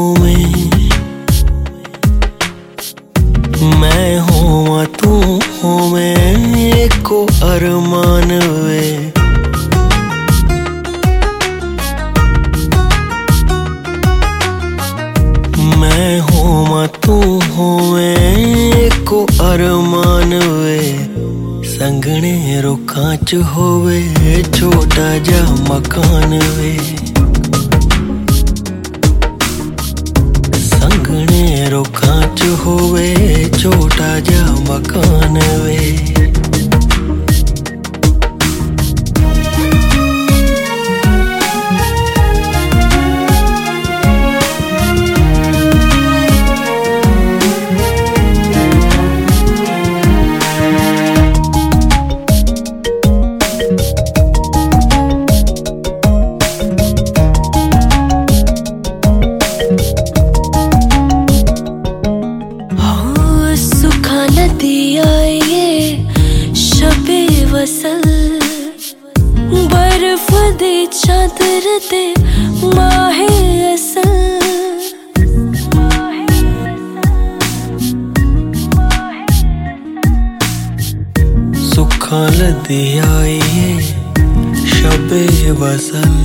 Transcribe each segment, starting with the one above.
में मैं होवा तू होवे एको अरमान वे। मैं होवा तू होवे एको अरमान वे। संगने रुखां च होवे छोटा जा मकान वे। संगने रुखां च होवे छोटा जा मकान वे। बर्फ दी चादर ते माहे असल। सुखा लदी आई शबे वसल।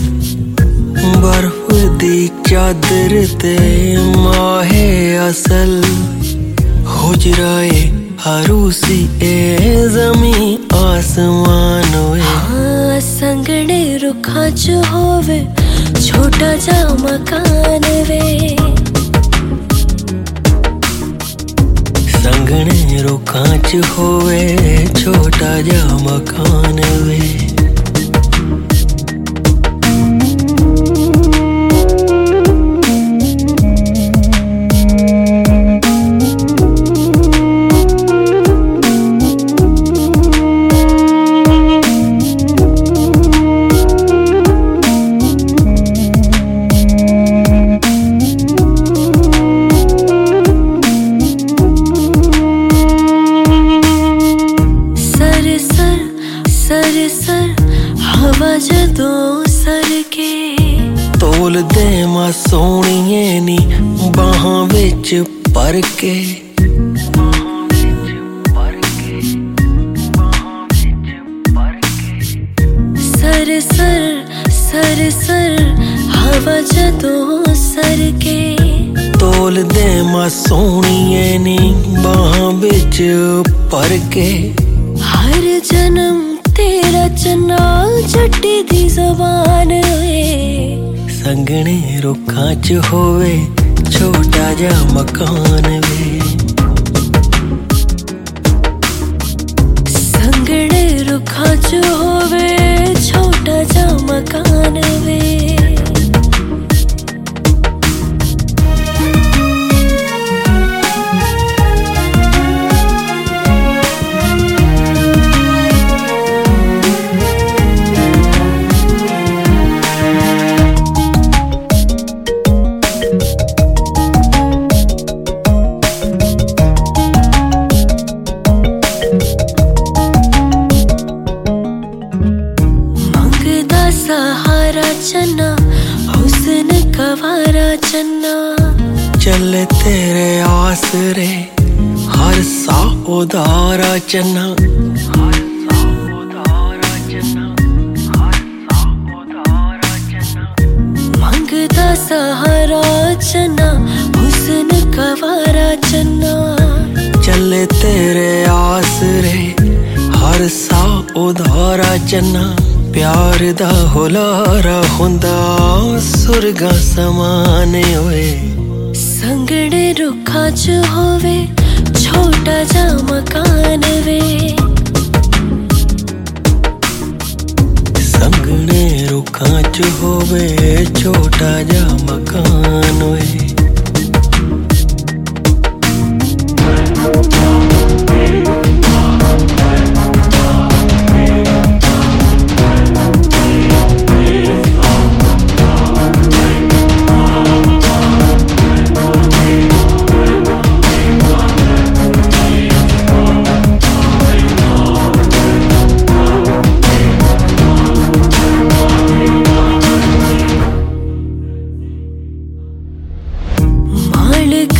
बर्फ दी चादर ते माहे असल। हुजराए अरूसी ए जमी आसमान वे। हाँ संगने रुखां च होवे छोटा जा मकान वे। संगने रुखां च होवे छोटा जा मकान वे। हवा जदों सर के तोल दे मां सोहणिए नी बाहां विच पर के। सर हवा जदों सर के तोल दे मां सोहणिए नी बाहां विच पर के। हर जन्म तेरा चन्ना जट्टी दी जबान वे। संगने रुखां च होवे छोटा जा मकान वे। संगने रुखां च होवे छोटा जा मकान वे। सहारा चन्ना हुस्न कवारा चन्ना। चले तेरे आसरे हर सा उदारा चन्ना। मंगदा सहारा चन्ना हुस्न कवारा चन्ना। चले तेरे आसरे हर सा उदारा चन्ना। प्यार दा हुलारा हुंदा सुरगा समान होए। संगने रुखां च होवे छोटा जा मकान वे। संगने रुखां च होवे छोटा जा मकान वे।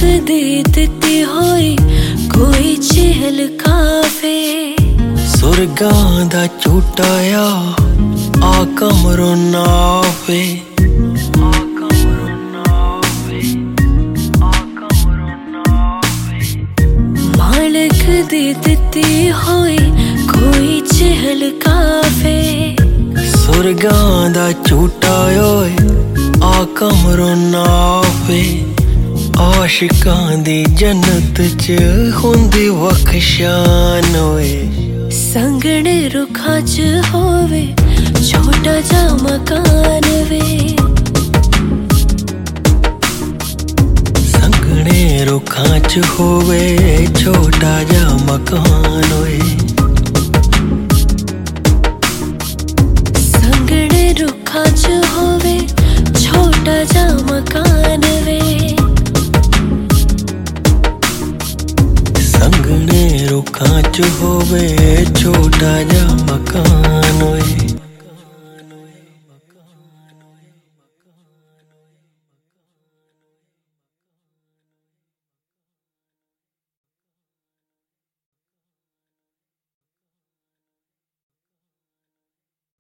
दी दित्ती होई कोई चहलकावे। सुरगां दा झूटाया आ कमरों नावे। मालिक दी दित्ती होई कोई चहलकावे। सुरगां दा झूटाया आ कमरों नावे। आशिकां दी जन्नत च हुंदी बख्शान होए। संगने रुखां च होवे छोटा जा मकान वे। संगने रुखां च होवे छोटा जा मकान होए। संगने रुखां च होवे छोटा जा मकान वे। संगने रुखां च होवे छोटा जा मकान होए।